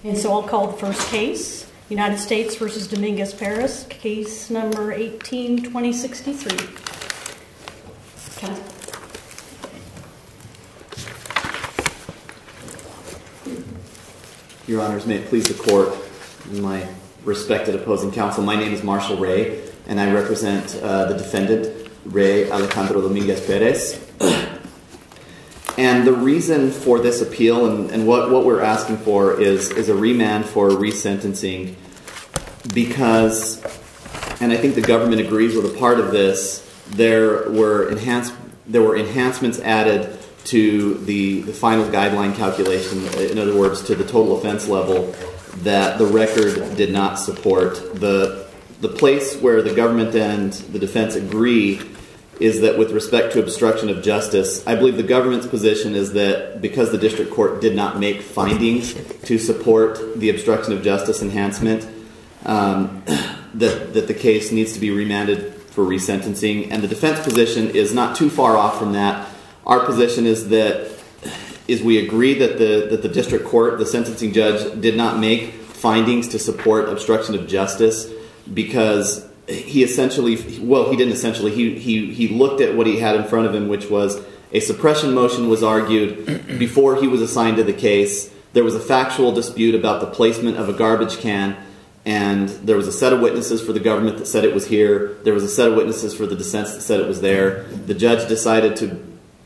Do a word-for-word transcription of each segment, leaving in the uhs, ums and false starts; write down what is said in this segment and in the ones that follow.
And so I'll call the first case, United States versus Dominguez-Perez, case number eighteen twenty sixty-three. Your Honors, may it please the Court, and my respected opposing counsel, my name is Marshall Ray, and I represent uh, the defendant, Ray Alejandro Dominguez-Perez. And the reason for this appeal, and, and what, what we're asking for, is, is a remand for resentencing because, and I think the government agrees with a part of this, there were enhanced, there were enhancements added to the, the final guideline calculation, in other words, to the total offense level, that the record did not support. The, the place where the government and the defense agree is that with respect to obstruction of justice, I believe the government's position is that because the district court did not make findings to support the obstruction of justice enhancement, um, that, that the case needs to be remanded for resentencing. And the defense position is not too far off from that. Our position is that is we agree that the that the district court, the sentencing judge, did not make findings to support obstruction of justice because he essentially, well, he didn't essentially, he he he looked at what he had in front of him, which was a suppression motion was argued before he was assigned to the case. There was a factual dispute about the placement of a garbage can, and there was a set of witnesses for the government that said it was here. There was a set of witnesses for the defense that said it was there. The judge decided to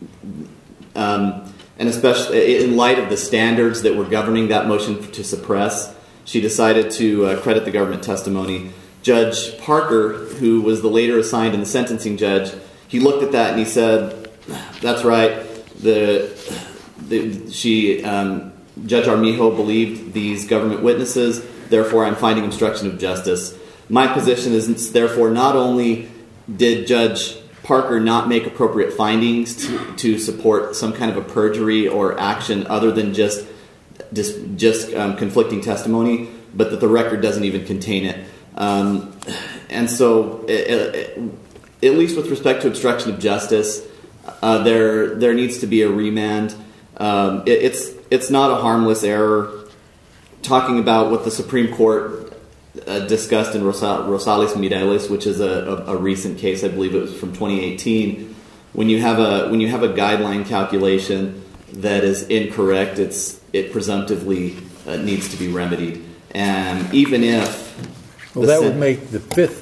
Um, and especially in light of the standards that were governing that motion to suppress, she decided to uh, credit the government testimony. Judge Parker, who was the later assigned and the sentencing judge, he looked at that and he said, "That's right. The, the she um, Judge Armijo believed these government witnesses. Therefore, I'm finding obstruction of justice." My position is, therefore, not only did Judge Parker not make appropriate findings to, to support some kind of a perjury or action other than just just, just um, conflicting testimony, but that the record doesn't even contain it. Um, and so, it, it, at least with respect to obstruction of justice, uh, there there needs to be a remand. Um, it, it's it's not a harmless error. Talking about what the Supreme Court Uh, discussed in Rosa- Rosales Mireles, which is a, a, a recent case, I believe it was from twenty eighteen. When you have a when you have a guideline calculation that is incorrect, it's it presumptively uh, needs to be remedied. And even if well, that sen- would make the fifth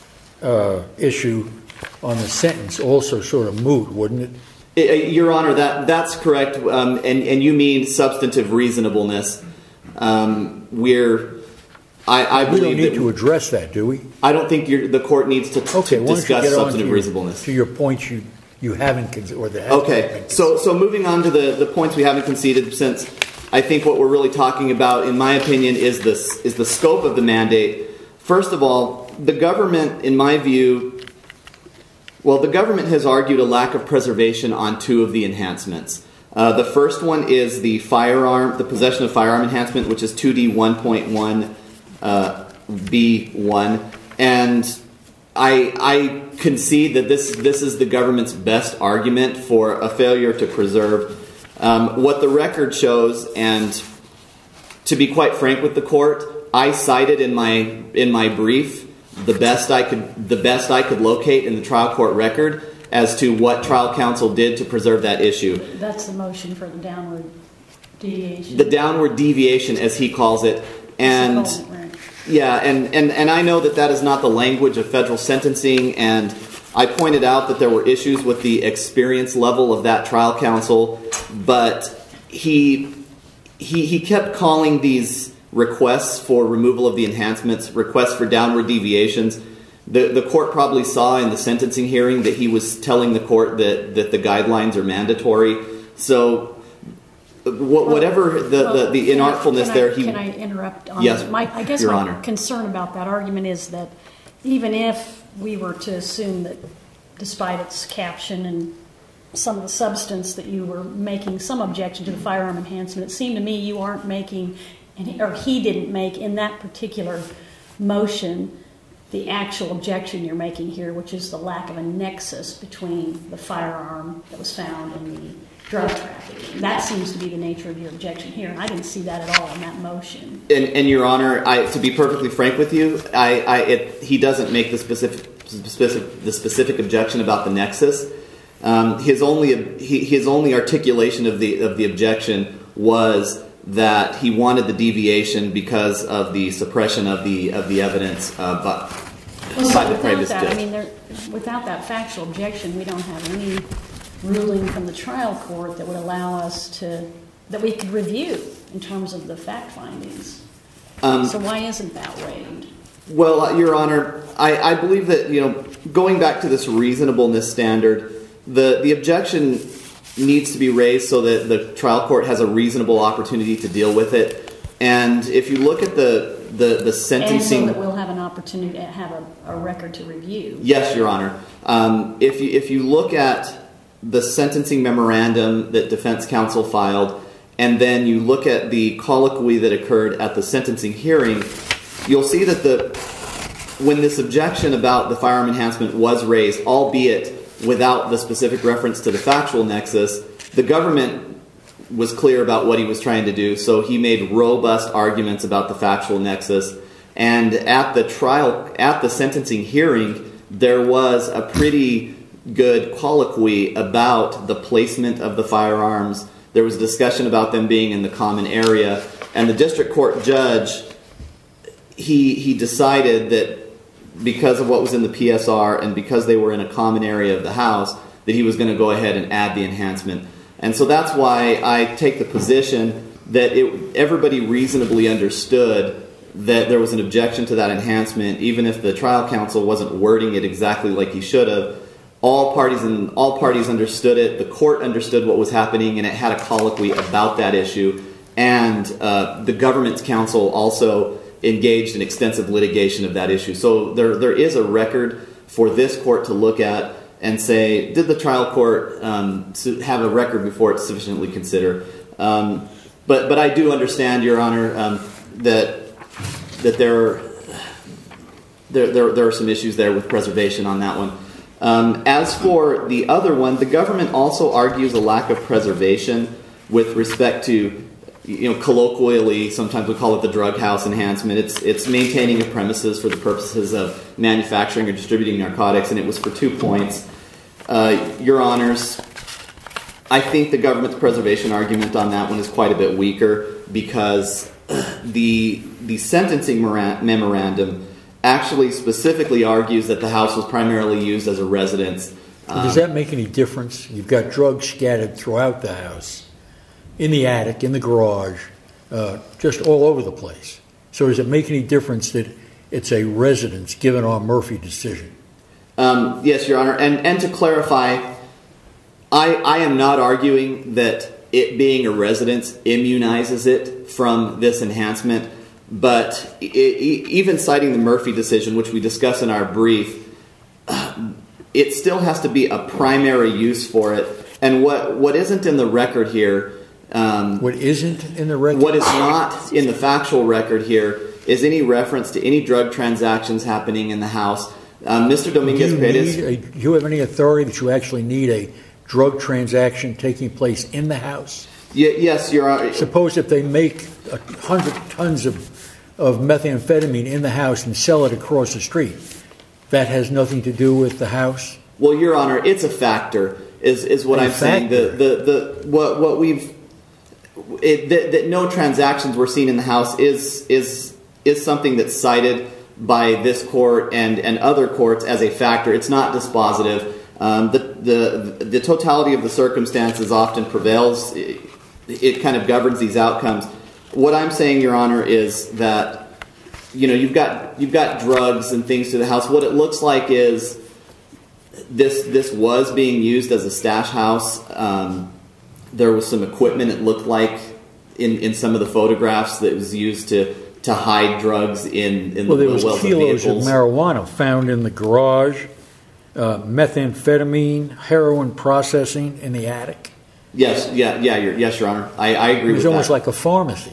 uh, issue on the sentence also sort of moot, wouldn't it? it Your Honor, that that's correct. Um, and and you mean substantive reasonableness? Um, we're I, I we don't need that, to address that, do we? I don't think you're, the court needs to, okay, to discuss substantive your, reasonableness. To your points you, you haven't conceded. Or the okay, so so moving on to the, the points we haven't conceded, since I think what we're really talking about, in my opinion, is this is the scope of the mandate. First of all, the government, in my view, well, the government has argued a lack of preservation on two of the enhancements. Uh, the first one is the firearm, the possession of firearm enhancement, which is two D one point one. Uh, B one, and I I concede that this this is the government's best argument for a failure to preserve. Um, what the record shows, and to be quite frank with the court, I cited in my in my brief the best I could the best I could locate in the trial court record as to what trial counsel did to preserve that issue. That's the motion for the downward deviation. The downward deviation, as he calls it, and. Yeah, and, and, and I know that that is not the language of federal sentencing, and I pointed out that there were issues with the experience level of that trial counsel, but he he he kept calling these requests for removal of the enhancements requests for downward deviations. The the court probably saw in the sentencing hearing that he was telling the court that, that the guidelines are mandatory. So whatever the, well, the, the inartfulness I, there, he... Can I interrupt? On yes, my, I guess Your my Honor. concern about that argument is that even if we were to assume that despite its caption and some of the substance that you were making some objection to the firearm enhancement, it seemed to me you aren't making, or he didn't make in that particular motion, the actual objection you're making here, which is the lack of a nexus between the firearm that was found in the drug trafficking. That seems to be the nature of your objection here, and I didn't see that at all in that motion. And, and Your Honor, I, to be perfectly frank with you, I, I, it, he doesn't make the specific, specific, the specific objection about the nexus. Um, his only his only articulation of the of the objection was that he wanted the deviation because of the suppression of the of the evidence uh, by, well, by so the previous that, judge. I mean, there, without that factual objection, we don't have any ruling from the trial court that would allow us to that we could review in terms of the fact findings. Um, so why isn't that waived? Well, uh, Your Honor, I, I believe that, you know, going back to this reasonableness standard, the the objection needs to be raised so that the trial court has a reasonable opportunity to deal with it. And if you look at the the, the sentencing, and so that we'll have an opportunity to have a, a record to review. Yes, Your Honor. Um, if you if you look at the sentencing memorandum that defense counsel filed, and then you look at the colloquy that occurred at the sentencing hearing, you'll see that the when this objection about the firearm enhancement was raised, albeit without the specific reference to the factual nexus, the government was clear about what he was trying to do, so he made robust arguments about the factual nexus. And at the trial, at the sentencing hearing, there was a pretty good colloquy about the placement of the firearms. There was discussion about them being in the common area, and the district court judge, he he decided that because of what was in the P S R and because they were in a common area of the house, that he was going to go ahead and add the enhancement. And so that's why I take the position that it, everybody reasonably understood that there was an objection to that enhancement, even if the trial counsel wasn't wording it exactly like he should have. All parties and all parties understood it. The court understood what was happening, and it had a colloquy about that issue. And uh, the government's counsel also engaged in extensive litigation of that issue. So there there is a record for this court to look at and say, did the trial court um, have a record before it sufficiently consider? Um, but but I do understand, Your Honor, um, that that there, there there there are some issues there with preservation on that one. Um, as for the other one, the government also argues a lack of preservation with respect to, you know, colloquially, sometimes we call it the drug house enhancement. It's it's maintaining a premises for the purposes of manufacturing or distributing narcotics, and it was for two points. Uh, Your Honors, I think the government's preservation argument on that one is quite a bit weaker because the the sentencing memorandum actually specifically argues that the house was primarily used as a residence. Um, Does that make any difference? You've got drugs scattered throughout the house, in the attic, in the garage, uh, just all over the place. So does it make any difference that it's a residence given our Murphy decision? Um, yes, Your Honor. And, and to clarify, I, I am not arguing that it being a residence immunizes it from this enhancement. But it, it, even citing the Murphy decision, which we discuss in our brief, it still has to be a primary use for it. And what, what isn't in the record here... Um, what isn't in the record? What is not in the factual record here is any reference to any drug transactions happening in the house. Um, Mister Dominguez Perez... Do you, do you have any authority that you actually need a drug transaction taking place in the house? Y- yes, Your Honor. Suppose if they make a hundred tons of, of methamphetamine in the house and sell it across the street. That has nothing to do with the house? Well, Your Honor, it's a factor, is, is what a I'm factor. saying. The, the, the, what, what we've... It, that, that no transactions were seen in the house is is is something that's cited by this court and, and other courts as a factor. It's not dispositive. Um, the, the the totality of the circumstances often prevails. It, it kind of governs these outcomes. What I'm saying, Your Honor, is that, you know, you've got you've got drugs and things to the house. What it looks like is this this was being used as a stash house. Um, There was some equipment, it looked like, in, in some of the photographs that was used to, to hide drugs in, in well, the there was wells kilos of of vehicles. marijuana found in the garage, uh, methamphetamine, heroin processing in the attic. Yes, yeah, yeah, your, yes, Your Honor. I, I agree with that. It was almost like a pharmacy.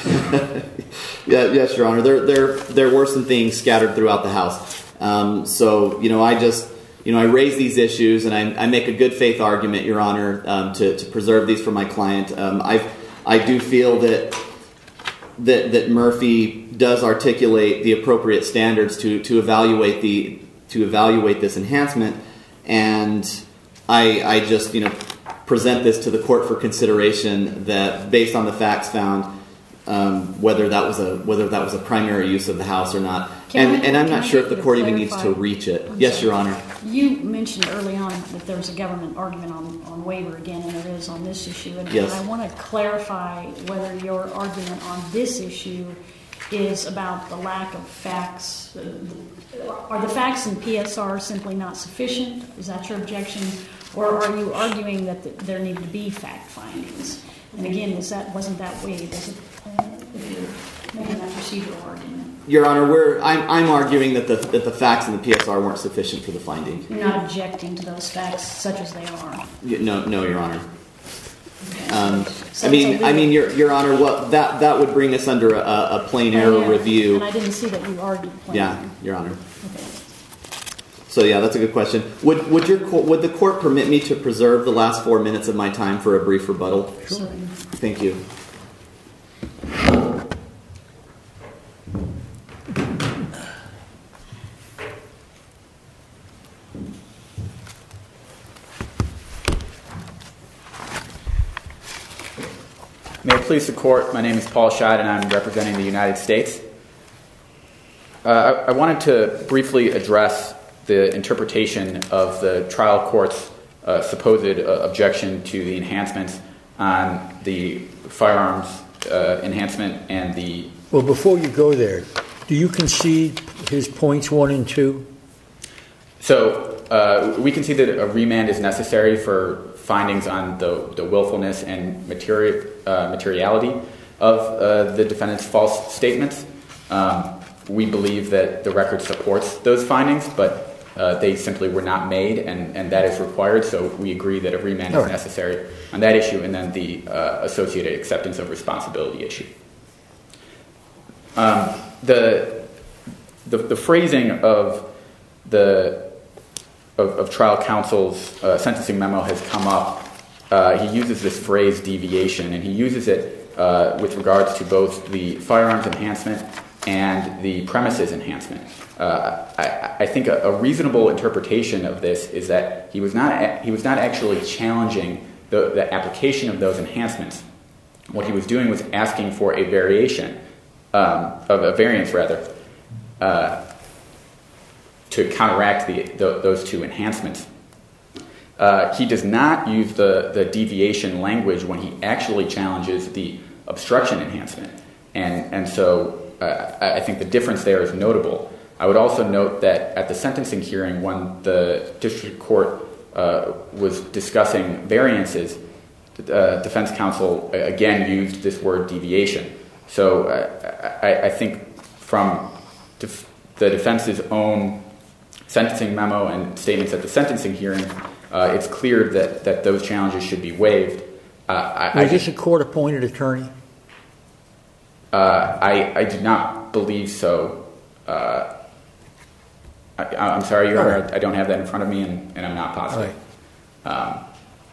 yeah, yes, Your Honor. There, there, there were some things scattered throughout the house. Um, so, you know, I just, you know, I raise these issues and I, I make a good faith argument, Your Honor, um, to, to preserve these for my client. Um, I I do feel that that that Murphy does articulate the appropriate standards to to evaluate the to evaluate this enhancement, and I I just you know present this to the court for consideration that based on the facts found. Um, whether that was a whether that was a primary use of the house or not, Can and I- and I'm can not I sure get if the you to court even needs to clarify? reach it. I'm Yes, sorry. Your Honor. You mentioned early on that there was a government argument on, on waiver again, and there is on this issue. And, Yes. and I want to clarify whether your argument on this issue is about the lack of facts. Uh, Are the facts in P S R simply not sufficient? Is that your objection? Or are you arguing that th- there need to be fact findings? And again, is that wasn't that waived? Is it, uh, if you're making that procedural argument? Your Honor, we're I'm I'm arguing that the that the facts in the P S R weren't sufficient for the finding. You're not objecting to those facts such as they are? Y- No, no, Your Honor. Okay. Um, So I it's mean, a I mean, legal- Your Your Honor, what that that would bring us under a, a plain error Yeah, review. And I didn't see that you argued plain Yeah, error. Your Honor. Okay. So yeah, that's a good question. Would would your co- would the court permit me to preserve the last four minutes of my time for a brief rebuttal? Sure. Thank you. May it please the court, my name is Paul Scheid and I'm representing the United States. Uh, I, I wanted to briefly address the interpretation of the trial court's uh, supposed uh, objection to the enhancements on the firearms uh, enhancement and the... Well, before you go there, do you concede his points one and two? So uh, we can see that a remand is necessary for findings on the, the willfulness and materi- uh, materiality of uh, the defendant's false statements. Um, we believe that the record supports those findings, but uh, they simply were not made, and, and that is required, so we agree that a remand All is right. necessary on that issue, and then the uh, associated acceptance of responsibility issue. Um, the, the the phrasing of the Of, of trial counsel's uh, sentencing memo has come up. Uh, he uses this phrase deviation, and he uses it uh, with regards to both the firearms enhancement and the premises enhancement. Uh, I, I think a, a reasonable interpretation of this is that he was not he was not actually challenging the, the application of those enhancements. What he was doing was asking for a variation, um, of a variance rather. Uh, to counteract the, the, those two enhancements. Uh, he does not use the, the deviation language when he actually challenges the obstruction enhancement. And, and so uh, I think the difference there is notable. I would also note that at the sentencing hearing, when the district court uh, was discussing variances, the uh, defense counsel uh, again used this word deviation. So uh, I, I think from def- the defense's own sentencing memo and statements at the sentencing hearing, uh, it's clear that, that those challenges should be waived. Uh, I, Was I, this a court-appointed attorney? uh, I, I do not believe so. Uh, I, I'm sorry, Your All Honor, right. I don't have that in front of me, and, and I'm not All positive. right. Um,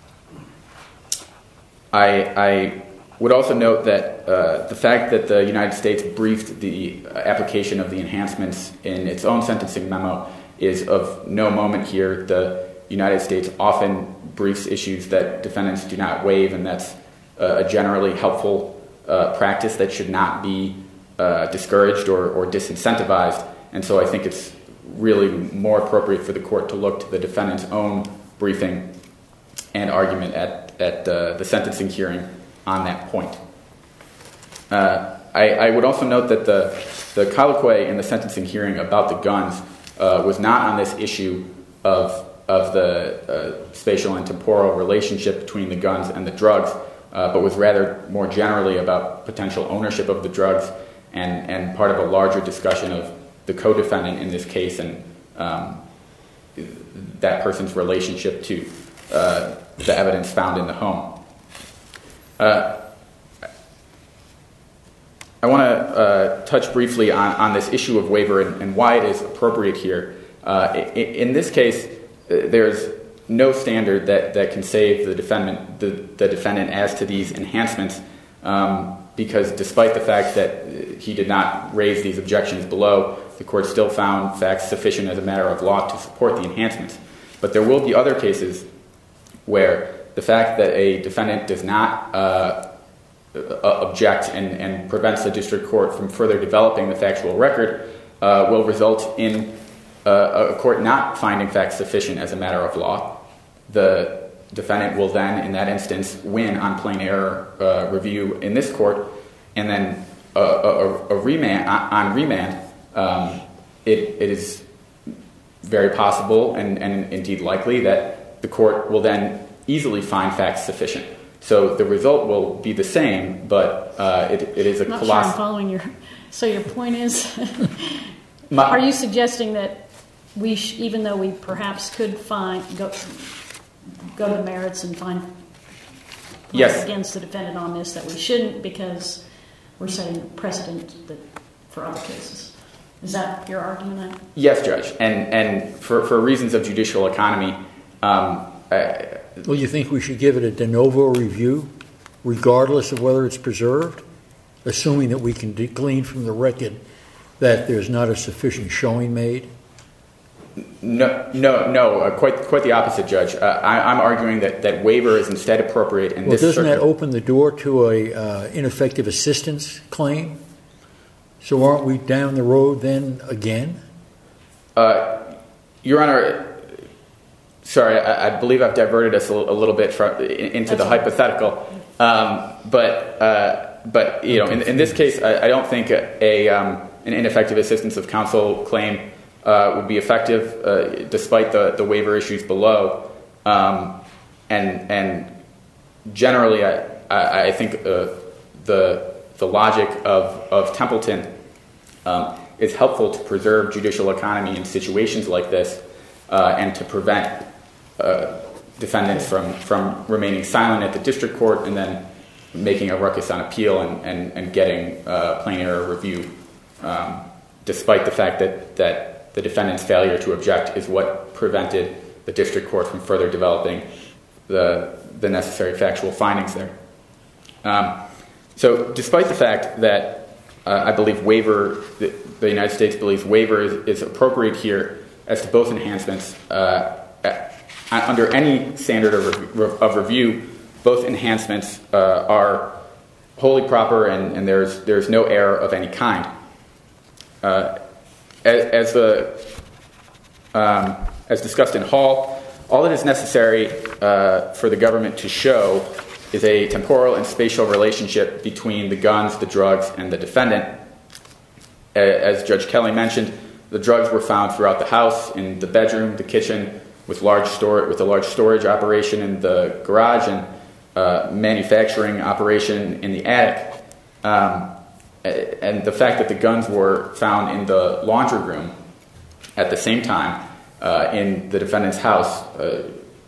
I, I would also note that uh, the fact that the United States briefed the application of the enhancements in its own sentencing memo is of no moment here. The United States often briefs issues that defendants do not waive, and that's uh, a generally helpful uh, practice that should not be uh, discouraged or, or disincentivized. And so I think it's really more appropriate for the court to look to the defendant's own briefing and argument at, at uh, the sentencing hearing on that point. Uh, I, I would also note that the, the colloquy in the sentencing hearing about the guns uh, was not on this issue of, of the uh, spatial and temporal relationship between the guns and the drugs, uh, but was rather more generally about potential ownership of the drugs and, and part of a larger discussion of the co-defendant in this case and um, that person's relationship to uh, the evidence found in the home. Uh, I want to uh, touch briefly on, on this issue of waiver and, and why it is appropriate here. Uh, in, in this case, there's no standard that, that can save the defendant the, the defendant as to these enhancements, um, because despite the fact that he did not raise these objections below, the court still found facts sufficient as a matter of law to support the enhancements. But there will be other cases where the fact that a defendant does not uh, object and, and prevents the district court from further developing the factual record uh, will result in uh, a court not finding facts sufficient as a matter of law. The defendant will then, in that instance, win on plain error uh, review in this court, and then a, a, a remand on remand. Um, it, it is very possible and, and indeed likely that the court will then easily find facts sufficient. So the result will be the same, but uh, it, it is a I'm not colossal. sure I'm following your. So your point is, My, are you suggesting that we, sh- even though we perhaps could find go go to the merits and find yes. against the defendant on this, that we shouldn't because we're setting precedent that for other cases? Is that your argument? Yes, Judge, and and for, for reasons of judicial economy. Um, uh, Well, you think we should give it a de novo review, regardless of whether it's preserved, assuming that we can de- glean from the record that there's not a sufficient showing made? No, no, no. Uh, quite, quite the opposite, Judge. Uh, I, I'm arguing that, that waiver is instead appropriate in Well, this doesn't circuit. that open the door to a uh, ineffective assistance claim? So aren't we down the road then again? Uh, Your Honor, sorry, I, I believe I've diverted us a, a little bit from, into the hypothetical. Um, but, uh, but you know, in, in this case, I, I don't think a, a um, an ineffective assistance of counsel claim uh, would be effective, uh, despite the, the waiver issues below. Um, and and generally, I I, I think uh, the the logic of of Templeton um, is helpful to preserve judicial economy in situations like this, uh, and to prevent uh, defendants from, from remaining silent at the district court and then making a ruckus on appeal and, and, and getting uh, plain error review, um, despite the fact that, that the defendant's failure to object is what prevented the district court from further developing the, the necessary factual findings there. Um, so despite the fact that uh, I believe waiver, the, the United States believes waiver is, is appropriate here as to both enhancements, uh, under any standard of, of review, both enhancements uh, are wholly proper and, and there's there's no error of any kind. Uh, as, as the um, as discussed in Hall, all that is necessary uh, for the government to show is a temporal and spatial relationship between the guns, the drugs, and the defendant. As Judge Kelly mentioned, the drugs were found throughout the house, in the bedroom, the kitchen, with large store with a large storage operation in the garage and uh, manufacturing operation in the attic. Um, and the fact that the guns were found in the laundry room at the same time uh, in the defendant's house uh,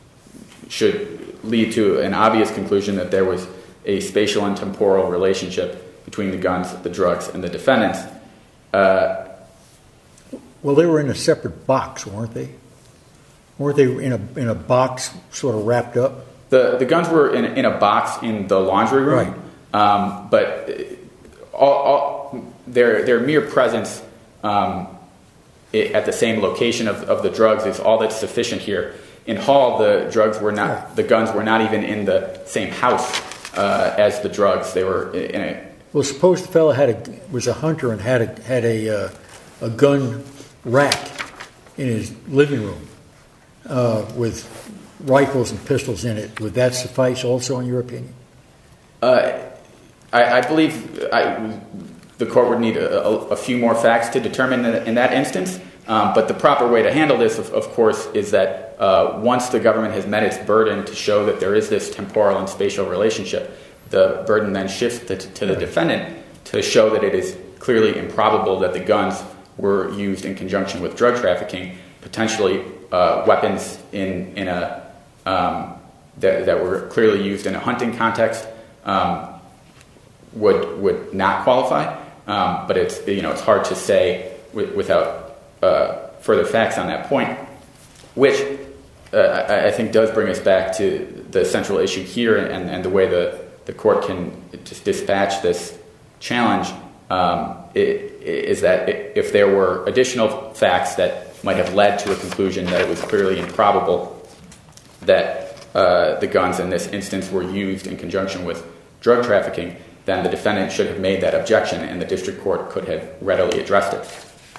should lead to an obvious conclusion that there was a spatial and temporal relationship between the guns, the drugs, and the defendants. Uh, well, they were in a separate box, weren't they? Weren't they in a in a box, sort of wrapped up? The the guns were in in a box in the laundry room, right? Um, but all, all their their mere presence um, at the same location of, of the drugs is all that's sufficient here. In Hall, the drugs were not yeah. the guns were not even in the same house uh, as the drugs. They were in a. Well, suppose the fellow had a was a hunter and had a had a uh, a gun rack in his living room. Uh, with rifles and pistols in it, would that suffice also in your opinion? Uh, I, I believe I, the court would need a, a, a few more facts to determine in, in that instance, um, but the proper way to handle this, of, of course, is that uh, once the government has met its burden to show that there is this temporal and spatial relationship, the burden then shifts to, to the defendant to show that it is clearly improbable that the guns were used in conjunction with drug trafficking, potentially Uh, weapons in in a um, that, that were clearly used in a hunting context um, would would not qualify, um, but it's you know it's hard to say w- without uh, further facts on that point. Which uh, I, I think does bring us back to the central issue here, and, and the way the, the court can just dispatch this challenge um, it, is that if there were additional facts that might have led to a conclusion that it was clearly improbable that uh, the guns in this instance were used in conjunction with drug trafficking, then the defendant should have made that objection, and the district court could have readily addressed it.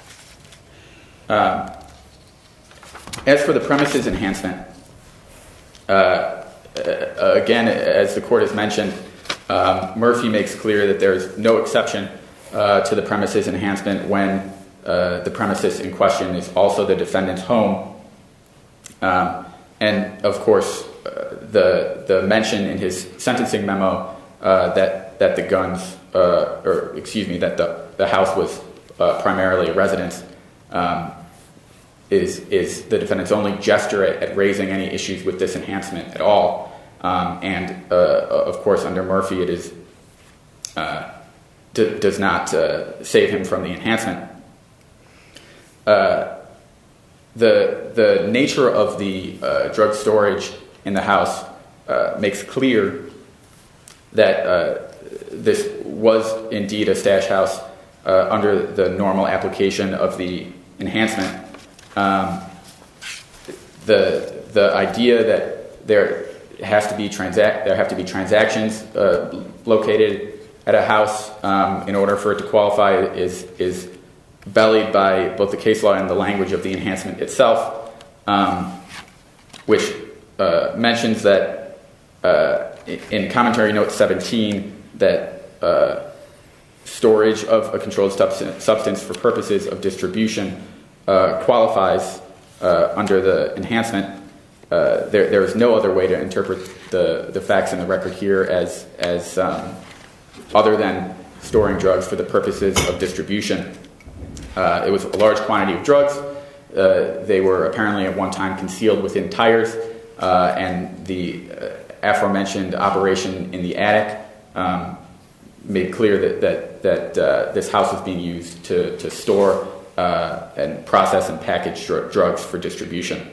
Um, as for the premises enhancement, uh, uh, again, as the court has mentioned, um, Murphy makes clear that there is no exception uh, to the premises enhancement when uh, the premises in question is also the defendant's home. Um, and, of course, uh, the the mention in his sentencing memo uh, that that the guns, uh, or excuse me, that the, the house was uh, primarily a residence, um, is is the defendant's only gesture at, at raising any issues with this enhancement at all. Um, and, uh, of course, under Murphy, it is uh, d- does not uh, save him from the enhancement. Uh, the the nature of the uh, drug storage in the house uh, makes clear that uh, this was indeed a stash house uh, under the normal application of the enhancement. Um, the the idea that there has to be transact there have to be transactions uh, located at a house um, in order for it to qualify is is bellied by both the case law and the language of the enhancement itself, um, which uh, mentions that uh, in commentary note seventeen that uh, storage of a controlled substance for purposes of distribution uh, qualifies uh, under the enhancement. Uh, there, there is no other way to interpret the, the facts in the record here as as um, other than storing drugs for the purposes of distribution. Uh, it was a large quantity of drugs. Uh, they were apparently at one time concealed within tires, uh, and the uh, aforementioned operation in the attic um, made clear that that, that uh, this house was being used to to store uh, and process and package dr- drugs for distribution.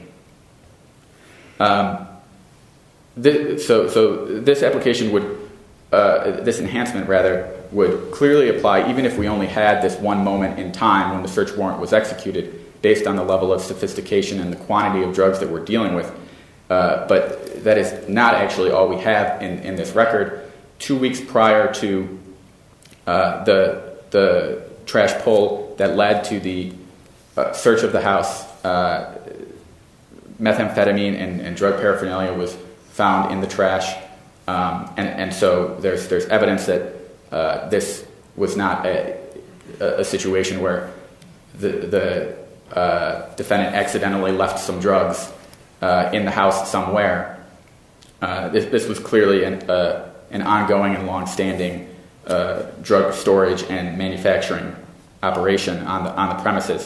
Um, this, so, so this application would, uh, this enhancement rather, would clearly apply even if we only had this one moment in time when the search warrant was executed, based on the level of sophistication and the quantity of drugs that we're dealing with. Uh, but that is not actually all we have in, in this record. Two weeks prior to uh, the the trash pull that led to the uh, search of the house, uh, methamphetamine and, and drug paraphernalia was found in the trash, um, and, and so there's there's evidence that uh, this was not a, a situation where the the uh, defendant accidentally left some drugs uh, in the house somewhere. Uh, this, this was clearly an, uh, an ongoing and long-standing uh, drug storage and manufacturing operation on the on the premises.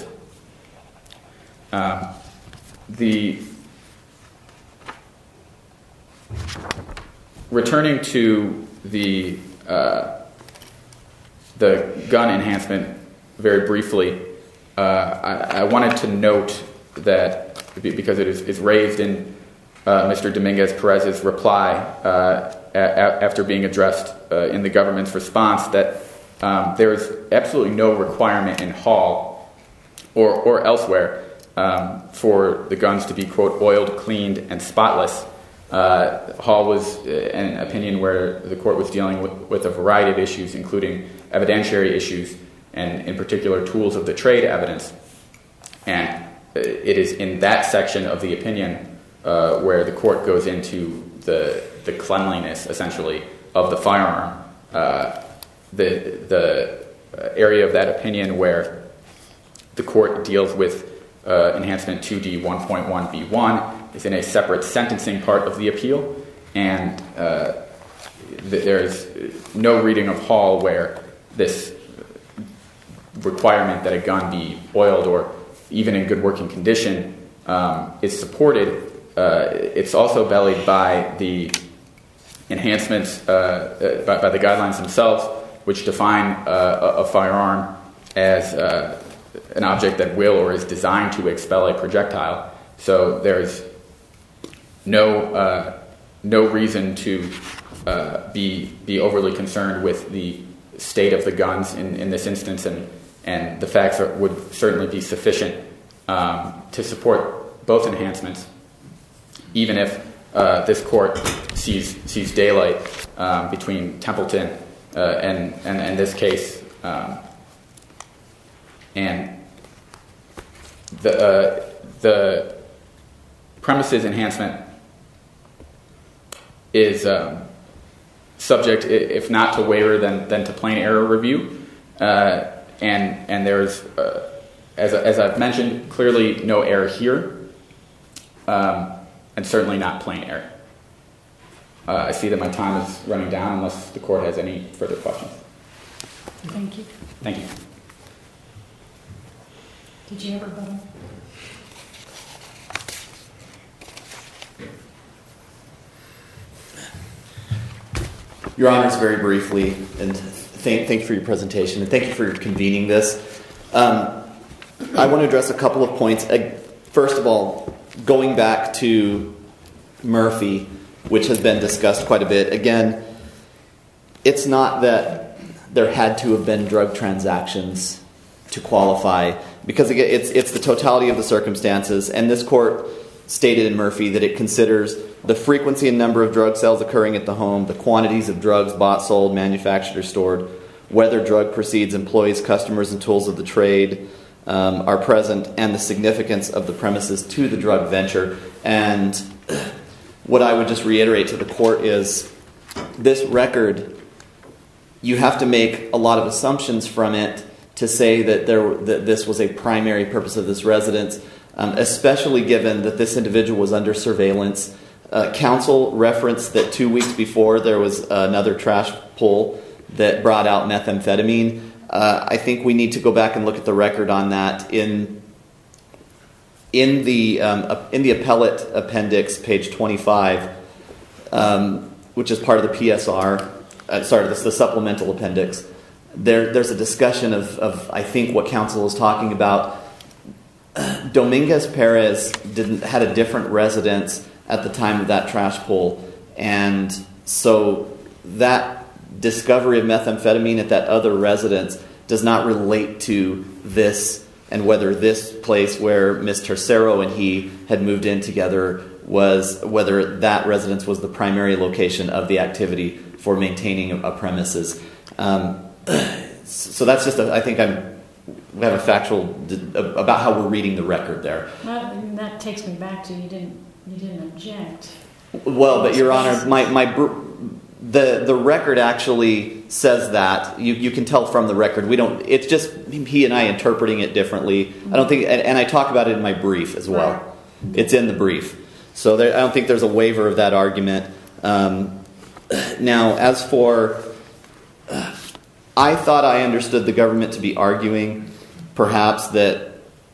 Um, the returning to the uh, the gun enhancement very briefly, uh, I, I wanted to note that because it is, is raised in uh, Mister Dominguez-Perez's reply uh, a, a, after being addressed uh, in the government's response, that um, there is absolutely no requirement in Hall or, or elsewhere um, for the guns to be, quote, oiled, cleaned, and spotless. Uh, Hall was an opinion where the court was dealing with, with a variety of issues, including evidentiary issues and, in particular, tools of the trade evidence. And it is in that section of the opinion uh, where the court goes into the the cleanliness, essentially, of the firearm. Uh, the the area of that opinion where the court deals with uh, enhancement two D one point one B one is in a separate sentencing part of the appeal, and uh, th- there is no reading of Hall where this requirement that a gun be oiled or even in good working condition um, is supported. Uh, it's also bellied by the enhancements, uh, uh, by, by the guidelines themselves, which define uh, a, a firearm as uh, an object that will or is designed to expel a projectile. So there's no uh, no reason to uh, be be overly concerned with the state of the guns in, in this instance, and and the facts are, would certainly be sufficient um, to support both enhancements, even if uh, this court sees sees daylight um, between Templeton uh, and, and and this case, um, and the uh, the premises enhancement is um, subject, if not to waiver, then then to plain error review, uh, and and there's uh, as as I've mentioned, clearly no error here, um, and certainly not plain error. Uh, I see that my time is running down, unless the court has any further questions. Thank you. Thank you. Did you ever vote? Your Honors, very briefly, and thank, thank you for your presentation, and thank you for convening this. Um, I want to address a couple of points. Uh, first of all, going back to Murphy, which has been discussed quite a bit. Again, it's not that there had to have been drug transactions to qualify, because again, it's it's the totality of the circumstances, and this court stated in Murphy that it considers the frequency and number of drug sales occurring at the home, the quantities of drugs bought, sold, manufactured, or stored, whether drug proceeds, employees, customers, and tools of the trade um, are present, and the significance of the premises to the drug venture. And what I would just reiterate to the court is this record, you have to make a lot of assumptions from it to say that there that this was a primary purpose of this residence, um, especially given that this individual was under surveillance. Uh, counsel referenced that two weeks before there was another trash pull that brought out methamphetamine. Uh, I think we need to go back and look at the record on that. In in the um, in the appellate appendix, page twenty-five, um, which is part of the P S R. Uh, sorry, this is the supplemental appendix. There, there's a discussion of, of I think what counsel is talking about. Dominguez Perez didn't had a different residence at the time of that trash pull, and so that discovery of methamphetamine at that other residence does not relate to this, and whether this place where Miz Tercero and he had moved in together was, whether that residence was the primary location of the activity for maintaining a, a premises. Um, so that's just, a, I think I'm, we have a factual d- about how we're reading the record there. Well, and that takes me back to you didn't you didn't object. Well, but Your Honor, my my the the record actually says that. You you can tell from the record. We don't. It's just he and I interpreting it differently. Mm-hmm. I don't think, and, and I talk about it in my brief as well. Right. It's in the brief, so there, I don't think there's a waiver of that argument. Um, now, as for, uh, I thought I understood the government to be arguing, perhaps that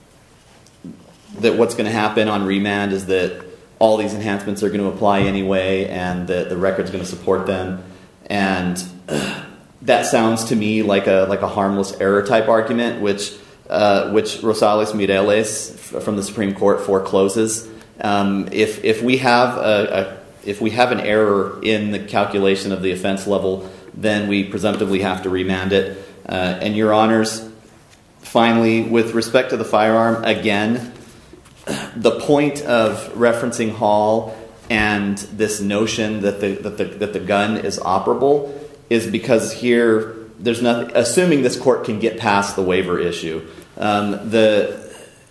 that what's going to happen on remand is that all these enhancements are going to apply anyway, and that the record's going to support them. And uh, that sounds to me like a like a harmless error type argument, which uh, which Rosales Mireles from the Supreme Court forecloses. Um, if if we have a, a if we have an error in the calculation of the offense level, then we presumptively have to remand it. Uh, and Your Honors, finally, with respect to the firearm, again, the point of referencing Hall and this notion that the that the that the gun is operable is because here there's nothing. Assuming this court can get past the waiver issue, um, the,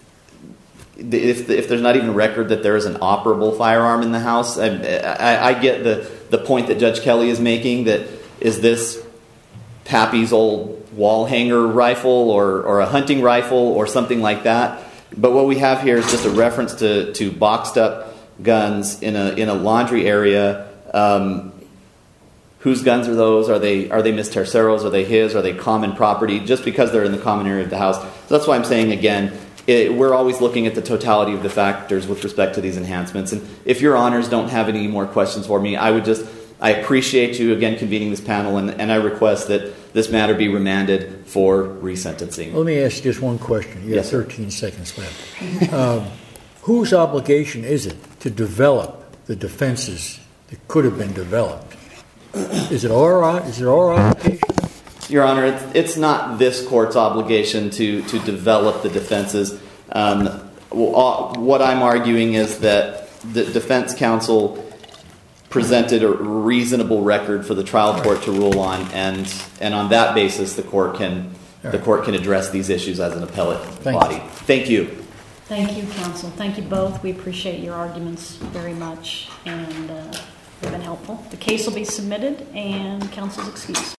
the if the, if there's not even a record that there is an operable firearm in the house, I, I, I get the the point that Judge Kelly is making. That is this Pappy's old wall hanger rifle or or a hunting rifle or something like that. But what we have here is just a reference to, to boxed up guns in a in a laundry area. Um, whose guns are those? Are they are they Miz Tercero's? Are they his? Are they common property? Just because they're in the common area of the house. So that's why I'm saying again, it, we're always looking at the totality of the factors with respect to these enhancements. And if Your Honors don't have any more questions for me, I would just I appreciate you again convening this panel, and, and I request that this matter be remanded for resentencing. Let me ask just one question. You have yes, thirteen sir. seconds left. um, whose obligation is it to develop the defenses that could have been developed. Is it our, is it our obligation? Your Honor, it's, it's not this court's obligation to, to develop the defenses. Um, well, what I'm arguing is that the defense counsel presented a reasonable record for the trial court to rule on, and and on that basis, the court can the court can address these issues as an appellate Thank body. you. Thank you. Thank you, counsel. Thank you both. We appreciate your arguments very much, and uh, they've been helpful. The case will be submitted, and counsel's excused.